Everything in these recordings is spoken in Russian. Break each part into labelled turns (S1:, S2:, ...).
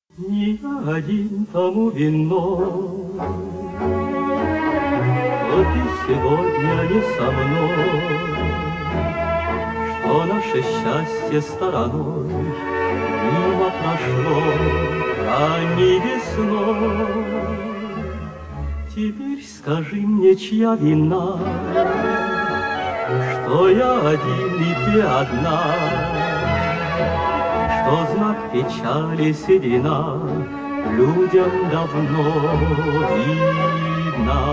S1: Не я один тому виной, что ты сегодня не со мной, что наше счастье стороной мимо прошло ранней весной. Теперь скажи мне, чья вина, что я один и ты одна, что знак печали седина людям давно видна.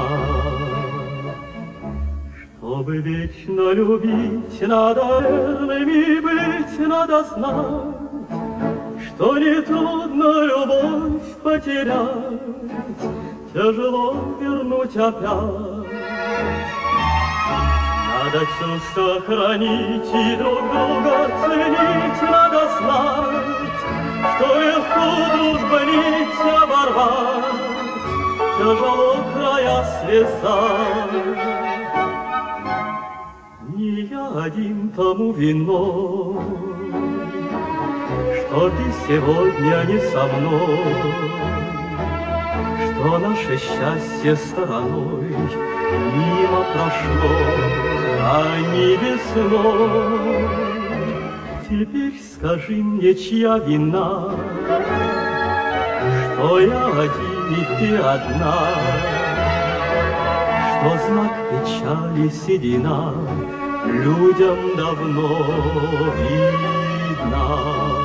S1: Чтобы вечно любить, надо верными быть, надо знать, что нетрудно любовь потерять, тяжело вернуть опять. Надо чувства хранить и друг друга ценить, надо знать, что легко дружба нить оборвать, тяжело края связать. Не я один тому виной, что ты сегодня не со мной, что наше счастье стороной мимо прошло ранней весной. Теперь скажи мне, чья вина, что я один и ты одна, что знак печали седина людям давно видна.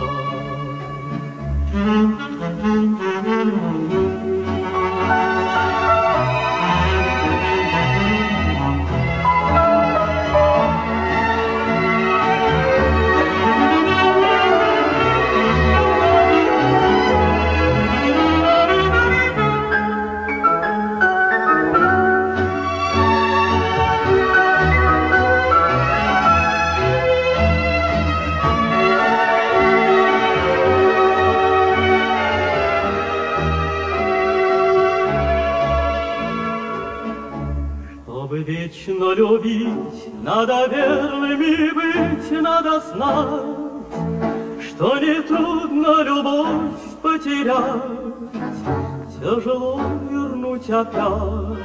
S1: Чтобы вечно любить, надо верными быть, надо знать, что нетрудно любовь потерять, тяжело вернуть опять.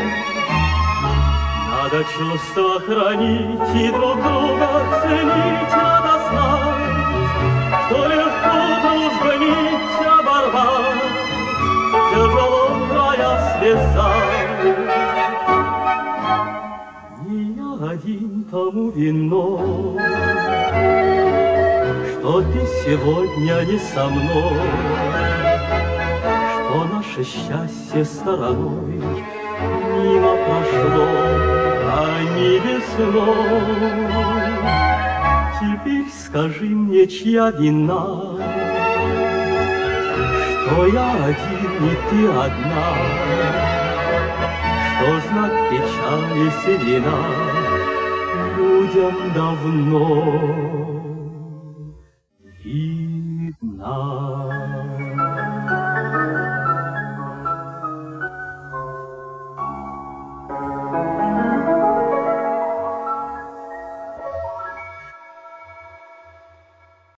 S1: Надо чувства хранить и друг друга ценить, надо знать, что легко дружба нить оборвать, тяжело края связать. Один тому виной, что ты сегодня не со мной, что наше счастье стороной мимо прошло ранней весной. Теперь скажи мне, чья вина, что я один и ты одна, что знак печали седина людям давно видна.